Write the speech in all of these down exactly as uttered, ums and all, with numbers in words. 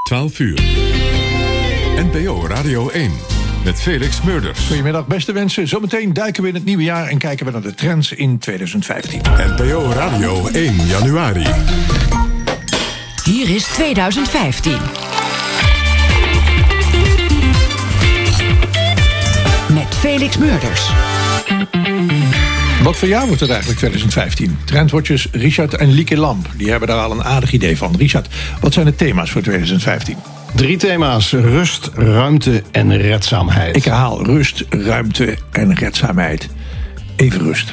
twaalf uur. N P O Radio één. Met Felix Murders. Goedemiddag beste mensen. Zometeen duiken we in het nieuwe jaar en kijken we naar de trends in twintig vijftien. N P O Radio één januari. Hier is twintig vijftien. Met Felix Murders. Wat voor jaar wordt het eigenlijk twintig vijftien? Trendwatchers Richard en Lieke Lamp, die hebben daar al een aardig idee van. Richard, wat zijn de thema's voor twintig vijftien? Drie thema's: rust, ruimte en redzaamheid. Ik herhaal: rust, ruimte en redzaamheid. Even rusten.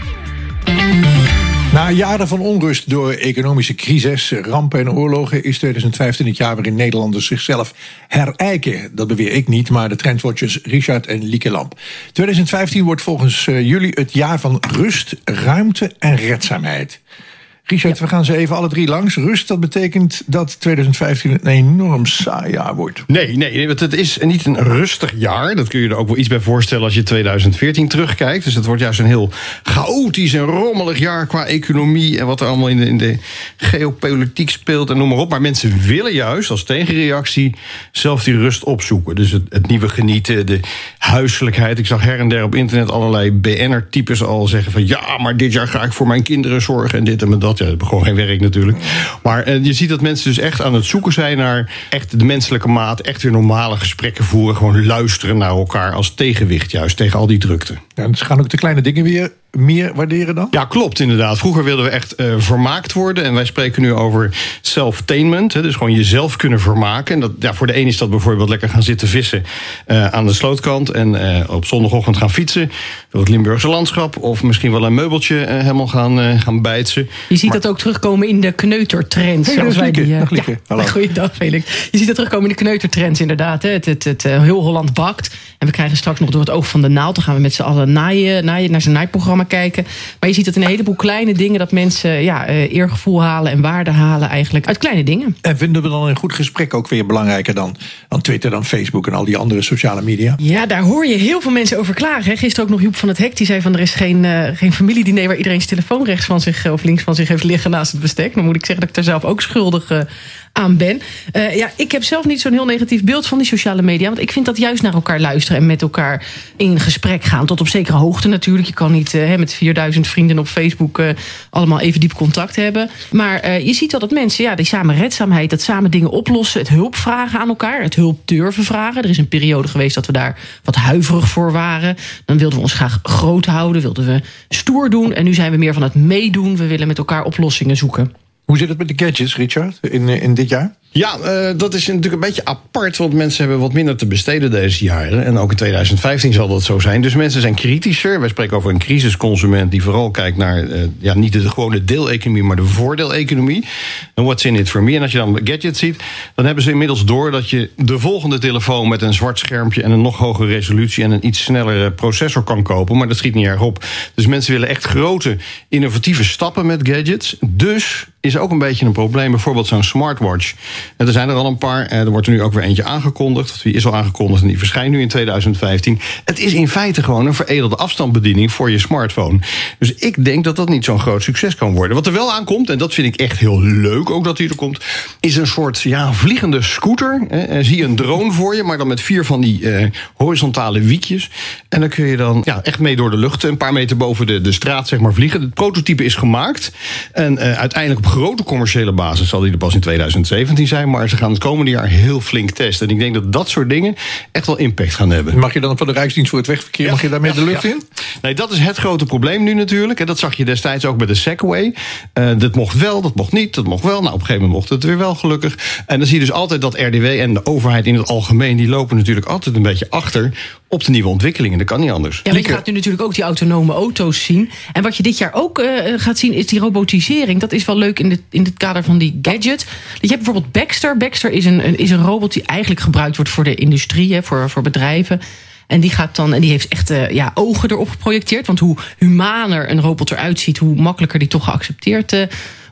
Na jaren van onrust door economische crisis, rampen en oorlogen is twintig vijftien het jaar waarin Nederlanders zichzelf herijken. Dat beweer ik niet, maar de trendwatchers Richard en Lieke Lamp. twintig vijftien wordt volgens jullie het jaar van rust, ruimte en redzaamheid. Richard, ja. We gaan ze even alle drie langs. Rust, dat betekent dat twintig vijftien een enorm saai jaar wordt. Nee, nee, want het is niet een rustig jaar. Dat kun je er ook wel iets bij voorstellen als je twintig veertien terugkijkt. Dus het wordt juist een heel chaotisch en rommelig jaar qua economie en wat er allemaal in de, in de geopolitiek speelt en noem maar op. Maar mensen willen juist als tegenreactie zelf die rust opzoeken. Dus het, het nieuwe genieten, de huiselijkheid. Ik zag her en der op internet allerlei B N'er-types al zeggen van ja, maar dit jaar ga ik voor mijn kinderen zorgen en dit en dat. Ja, dat hebben gewoon geen werk natuurlijk. Maar uh, je ziet dat mensen dus echt aan het zoeken zijn naar echt de menselijke maat. Echt weer normale gesprekken voeren. Gewoon luisteren naar elkaar als tegenwicht juist tegen al die drukte. Ja, en ze gaan ook de kleine dingen weer meer waarderen dan? Ja, klopt inderdaad. Vroeger wilden we echt uh, vermaakt worden. En wij spreken nu over self-tainment. Hè, dus gewoon jezelf kunnen vermaken. En dat, ja, voor de een is dat bijvoorbeeld lekker gaan zitten vissen uh, aan de slootkant. En uh, op zondagochtend gaan fietsen door het Limburgse landschap. Of misschien wel een meubeltje uh, helemaal gaan, uh, gaan bijtsen. Je ziet maar... dat ook terugkomen in de kneutertrends. Hey, zoals wij die, uh, ja, goeiedag Felix. Je ziet dat terugkomen in de kneutertrends inderdaad. Hè. Het, het, het uh, heel Holland bakt. En we krijgen straks nog door het oog van de naald. Dan gaan we met z'n allen naaien, naaien, naar zijn naaiprogramma kijken. Maar je ziet dat in een heleboel kleine dingen dat mensen ja, uh, eergevoel halen en waarde halen eigenlijk uit kleine dingen. En vinden we dan een goed gesprek ook weer belangrijker dan, dan Twitter, dan Facebook en al die andere sociale media? Ja, daar hoor je heel veel mensen over klagen. Hè. Gisteren ook nog Joep van het Hek, die zei van er is geen, uh, geen familiediner waar iedereen zijn telefoon rechts van zich of links van zich heeft liggen naast het bestek. Dan moet ik zeggen dat ik daar zelf ook schuldig uh, aan ben. Uh, ja, ik heb zelf niet zo'n heel negatief beeld van die sociale media. Want ik vind dat juist naar elkaar luisteren en met elkaar in gesprek gaan. Tot op zekere hoogte natuurlijk. Je kan niet uh, met vierduizend vrienden op Facebook uh, allemaal even diep contact hebben. Maar uh, je ziet wel dat mensen, ja, die samen redzaamheid, dat samen dingen oplossen, het hulp vragen aan elkaar, het hulp durven vragen. Er is een periode geweest dat we daar wat huiverig voor waren. Dan wilden we ons graag groot houden, wilden we stoer doen. En nu zijn we meer van het meedoen. We willen met elkaar oplossingen zoeken. Hoe zit het met de gadgets, Richard, in, in dit jaar? Ja, uh, dat is natuurlijk een beetje apart, want mensen hebben wat minder te besteden deze jaren. En ook in twintig vijftien zal dat zo zijn. Dus mensen zijn kritischer. Wij spreken over een crisisconsument die vooral kijkt naar uh, ja, niet de gewone deeleconomie, maar de voordeeleconomie. En what's in it for me? En als je dan gadgets ziet, dan hebben ze inmiddels door dat je de volgende telefoon met een zwart schermpje en een nog hogere resolutie en een iets snellere processor kan kopen. Maar dat schiet niet erg op. Dus mensen willen echt grote, innovatieve stappen met gadgets. Dus is ook een beetje een probleem. Bijvoorbeeld zo'n smartwatch. En er zijn er al een paar. Er wordt er nu ook weer eentje aangekondigd. Die is al aangekondigd en die verschijnt nu in twintig vijftien. Het is in feite gewoon een veredelde afstandsbediening voor je smartphone. Dus ik denk dat dat niet zo'n groot succes kan worden. Wat er wel aankomt, en dat vind ik echt heel leuk ook dat die er komt, is een soort ja, vliegende scooter. Eh, zie je een drone voor je, maar dan met vier van die eh, horizontale wiekjes. En dan kun je dan ja, echt mee door de lucht, een paar meter boven de, de straat zeg maar, vliegen. Het prototype is gemaakt. En eh, uiteindelijk op grote commerciële basis zal die er pas in twintig zeventien zijn. Maar ze gaan het komende jaar heel flink testen. En ik denk dat dat soort dingen echt wel impact gaan hebben. Mag je dan van de Rijksdienst voor het Wegverkeer, ja, mag je daarmee ja, de lucht ja. in? Nee, dat is het grote probleem nu natuurlijk. En dat zag je destijds ook bij de Segway. Uh, dat mocht wel, dat mocht niet, dat mocht wel. Nou, op een gegeven moment mocht het weer wel, gelukkig. En dan zie je dus altijd dat R D W en de overheid in het algemeen, die lopen natuurlijk altijd een beetje achter op de nieuwe ontwikkelingen. Dat kan niet anders. Ja, maar je gaat nu natuurlijk ook die autonome auto's zien. En wat je dit jaar ook uh, gaat zien, is die robotisering. Dat is wel leuk in, de, in het kader van die gadget. Je hebt bijvoorbeeld Baxter. Baxter is een, een, is een robot die eigenlijk gebruikt wordt voor de industrie, hè, voor, voor bedrijven. En die gaat dan, en die heeft echt uh, ja, ogen erop geprojecteerd. Want hoe humaner een robot eruit ziet, hoe makkelijker die toch geaccepteerd uh,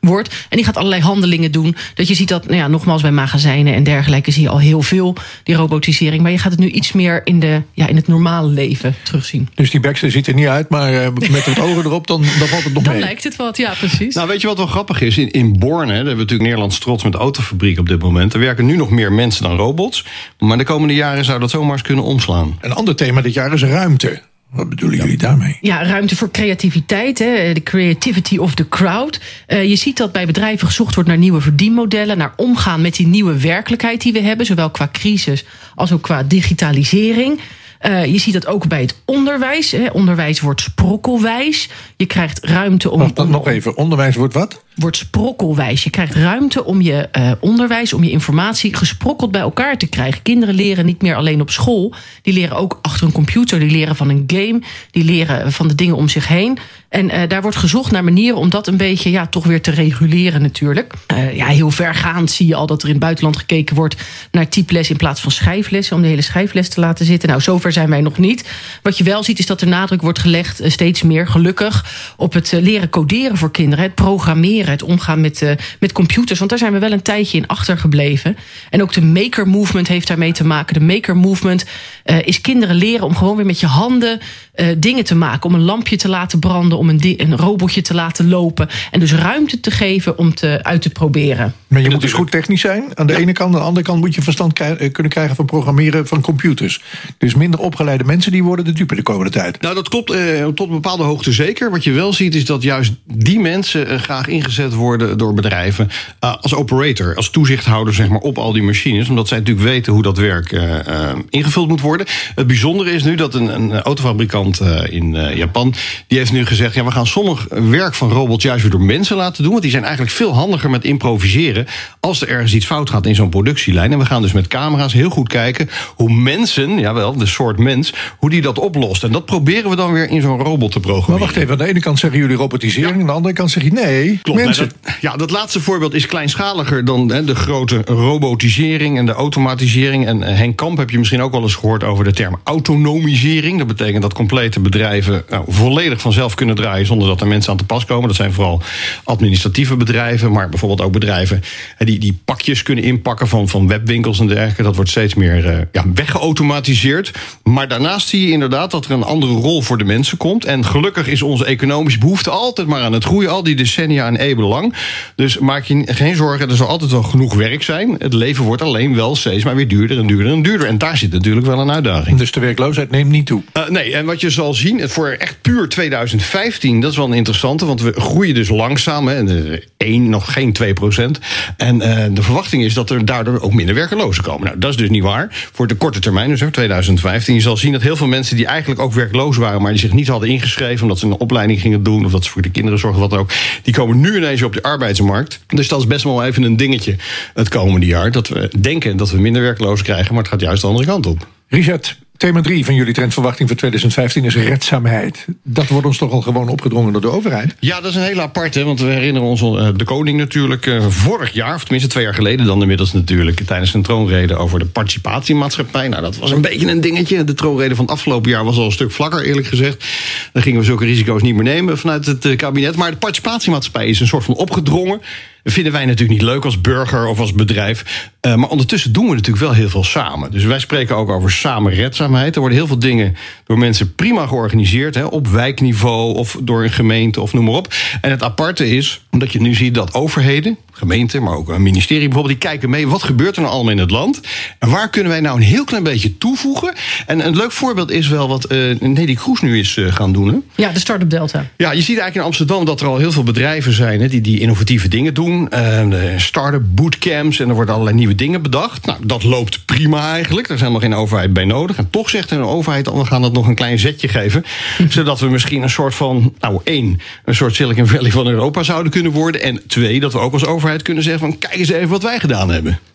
wordt. En die gaat allerlei handelingen doen. Dat je ziet dat, nou ja, nogmaals bij magazijnen en dergelijke zie je al heel veel die robotisering. Maar je gaat het nu iets meer in, de, ja, in het normale leven terugzien. Dus die Baxter ziet er niet uit, maar uh, met het ogen erop, dan, dan valt het nog dan mee. Dan lijkt het wat, ja, precies. Nou, weet je wat wel grappig is? In, in Born, hè, daar hebben we natuurlijk Nederlands trots met de autofabriek op dit moment. Er werken nu nog meer mensen dan robots. Maar de komende jaren zou dat zomaar eens kunnen omslaan. Een ander thema dit jaar is ruimte. Wat bedoelen jullie daarmee? Ja, ruimte voor creativiteit, hè, de creativity of the crowd. Uh, je ziet dat bij bedrijven gezocht wordt naar nieuwe verdienmodellen, naar omgaan met die nieuwe werkelijkheid die we hebben, zowel qua crisis als ook qua digitalisering. Uh, je ziet dat ook bij het onderwijs. Hè. Onderwijs wordt sprokkelwijs. Je krijgt ruimte om... Wacht, nog even, onderwijs wordt wat? Wordt sprokkelwijs. Je krijgt ruimte om je uh, onderwijs, om je informatie gesprokkeld bij elkaar te krijgen. Kinderen leren niet meer alleen op school. Die leren ook achter een computer. Die leren van een game. Die leren van de dingen om zich heen. En uh, daar wordt gezocht naar manieren om dat een beetje ja, toch weer te reguleren natuurlijk. Uh, ja, heel vergaand zie je al dat er in het buitenland gekeken wordt naar typles in plaats van schrijflessen. Om de hele schrijfles te laten zitten. Nou, zover zijn wij nog niet. Wat je wel ziet is dat de nadruk wordt gelegd, uh, steeds meer gelukkig, op het uh, leren coderen voor kinderen. Het programmeren, het omgaan met, uh, met computers. Want daar zijn we wel een tijdje in achtergebleven. En ook de maker movement heeft daarmee te maken. De maker movement uh, is kinderen leren om gewoon weer met je handen uh, dingen te maken. Om een lampje te laten branden, om een, di- een robotje te laten lopen. En dus ruimte te geven om te, uit te proberen. Maar je moet dus goed technisch zijn. Aan de ja. ene kant, aan de andere kant moet je verstand k- kunnen krijgen van programmeren van computers. Dus minder opgeleide mensen die worden de dupe de komende tijd. Nou, dat klopt uh, tot een bepaalde hoogte zeker. Wat je wel ziet is dat juist die mensen uh, graag ingezet worden door bedrijven uh, als operator, als toezichthouder zeg maar, op al die machines. Omdat zij natuurlijk weten hoe dat werk uh, uh, ingevuld moet worden. Het bijzondere is nu dat een, een autofabrikant uh, in uh, Japan, die heeft nu gezegd, ja, we gaan sommig werk van robots juist weer door mensen laten doen. Want die zijn eigenlijk veel handiger met improviseren als er ergens iets fout gaat in zo'n productielijn. En we gaan dus met camera's heel goed kijken hoe mensen, jawel, de soort mens, hoe die dat oplost. En dat proberen we dan weer in zo'n robot te programmeren. Maar wacht even, aan de ene kant zeggen jullie robotisering, ja. Aan de andere kant zeg je nee, klopt, mensen. Nee, dat, ja, dat laatste voorbeeld is kleinschaliger dan hè, de grote robotisering en de automatisering. En uh, Henk Kamp heb je misschien ook wel eens gehoord over de term autonomisering. Dat betekent dat complete bedrijven nou, volledig vanzelf kunnen draaien zonder dat er mensen aan te pas komen. Dat zijn vooral administratieve bedrijven, maar bijvoorbeeld ook bedrijven die, die pakjes kunnen inpakken van, van webwinkels en dergelijke. Dat wordt steeds meer uh, ja, weggeautomatiseerd. Maar daarnaast zie je inderdaad dat er een andere rol voor de mensen komt. En gelukkig is onze economische behoefte altijd maar aan het groeien, al die decennia en eeuwen lang. Dus maak je geen zorgen, er zal altijd wel genoeg werk zijn. Het leven wordt alleen wel steeds maar weer duurder en duurder en duurder. En daar zit natuurlijk wel een uitdaging. Dus de werkloosheid neemt niet toe? Uh, nee, en wat je zal zien, voor echt puur twintig vijftien, dat is wel een interessante, want we groeien dus langzaam, hè, één, nog geen twee procent. En uh, de verwachting is dat er daardoor ook minder werklozen komen. Nou, dat is dus niet waar. Voor de korte termijn, dus twintig vijftien, je zal zien dat heel veel mensen die eigenlijk ook werkloos waren, maar die zich niet hadden ingeschreven omdat ze een opleiding gingen doen of dat ze voor de kinderen zorgen, wat dan ook, die komen nu ineens op de arbeidsmarkt. Dus dat is best wel even een dingetje het komende jaar, dat we denken dat we minder werklozen krijgen, maar het gaat juist de andere kant op. Richard, thema drie van jullie trendverwachting voor twintig vijftien is redzaamheid. Dat wordt ons toch al gewoon opgedrongen door de overheid? Ja, dat is een hele aparte, want we herinneren ons uh, de koning natuurlijk uh, vorig jaar, of tenminste twee jaar geleden dan inmiddels natuurlijk, tijdens een troonrede over de participatiemaatschappij. Nou, dat was een beetje een dingetje. De troonrede van het afgelopen jaar was al een stuk vlakker, eerlijk gezegd. Dan gingen we zulke risico's niet meer nemen vanuit het uh, kabinet. Maar de participatiemaatschappij is een soort van opgedrongen. Dat vinden wij natuurlijk niet leuk als burger of als bedrijf. Uh, maar ondertussen doen we natuurlijk wel heel veel samen. Dus wij spreken ook over samenredzaamheid. Er worden heel veel dingen door mensen prima georganiseerd. Hè, op wijkniveau of door een gemeente of noem maar op. En het aparte is dat je nu ziet dat overheden, gemeenten, maar ook een ministerie bijvoorbeeld, die kijken mee. Wat gebeurt er nou allemaal in het land? En waar kunnen wij nou een heel klein beetje toevoegen? En een leuk voorbeeld is wel wat uh, Nelly Kroes nu is uh, gaan doen. Hè? Ja, de Start-up Delta. Ja, je ziet eigenlijk in Amsterdam dat er al heel veel bedrijven zijn hè, die, die innovatieve dingen doen. Uh, de start-up bootcamps en er worden allerlei nieuwe dingen bedacht. Nou, dat loopt prima eigenlijk. Daar is helemaal geen overheid bij nodig. En toch zegt een overheid, oh, we gaan dat nog een klein zetje geven. Zodat we misschien een soort van, nou één, een soort Silicon Valley van Europa zouden kunnen worden. En twee, dat we ook als overheid kunnen zeggen van, kijk eens even wat wij gedaan hebben.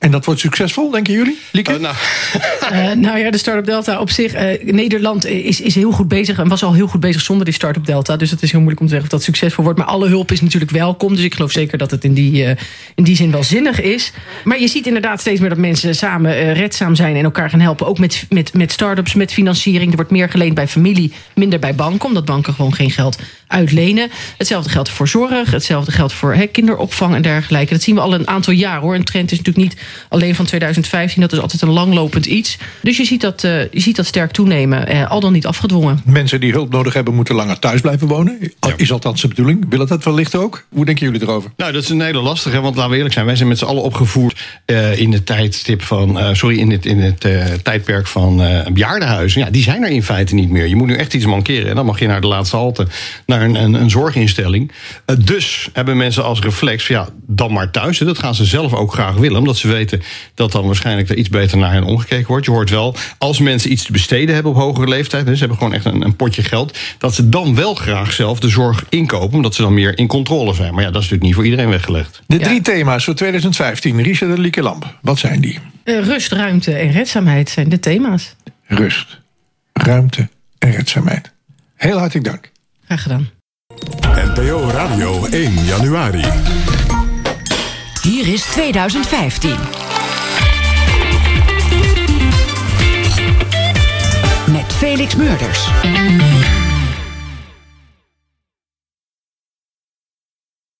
En dat wordt succesvol, denken jullie, Lieke? Uh, nou. uh, nou ja, de Startup Delta op zich. Uh, Nederland is, is heel goed bezig en was al heel goed bezig zonder die Startup Delta. Dus het is heel moeilijk om te zeggen of dat succesvol wordt. Maar alle hulp is natuurlijk welkom. Dus ik geloof zeker dat het in die, uh, in die zin wel zinnig is. Maar je ziet inderdaad steeds meer dat mensen samen uh, redzaam zijn en elkaar gaan helpen. Ook met, met, met start-ups, met financiering. Er wordt meer geleend bij familie, minder bij banken. Omdat banken gewoon geen geld uitlenen. Hetzelfde geldt voor zorg. Hetzelfde geldt voor he, kinderopvang en dergelijke. Dat zien we al een aantal jaar hoor. Een trend is natuurlijk niet alleen van twintig vijftien. Dat is altijd een langlopend iets. Dus je ziet dat, uh, je ziet dat sterk toenemen. Uh, al dan niet afgedwongen. Mensen die hulp nodig hebben moeten langer thuis blijven wonen. Ja. Is althans de bedoeling. Willen dat wellicht ook? Hoe denken jullie erover? Nou, dat is een hele lastige. Want laten we eerlijk zijn. Wij zijn met z'n allen opgevoerd uh, in het tijdstip van... Uh, sorry, in het, in het uh, tijdperk van uh, bejaardenhuizen. Ja, die zijn er in feite niet meer. Je moet nu echt iets mankeren. En dan mag je naar de laatste halte. Naar een, een, een zorginstelling. Uh, dus hebben mensen als reflex... Ja, dan maar thuis. Dat gaan ze zelf ook graag willen. Omdat ze weten dat dan waarschijnlijk er iets beter naar hen omgekeken wordt. Je hoort wel, als mensen iets te besteden hebben op hogere leeftijd... dus ze hebben gewoon echt een, een potje geld... dat ze dan wel graag zelf de zorg inkopen... omdat ze dan meer in controle zijn. Maar ja, dat is natuurlijk niet voor iedereen weggelegd. De drie ja. thema's voor twintig vijftien. Richard en Lieke Lamp. Wat zijn die? Uh, rust, ruimte en redzaamheid zijn de thema's. Rust, ruimte en redzaamheid. Heel hartelijk dank. Graag gedaan. N P O Radio één januari. Hier is twintig vijftien. Met Felix Meurders.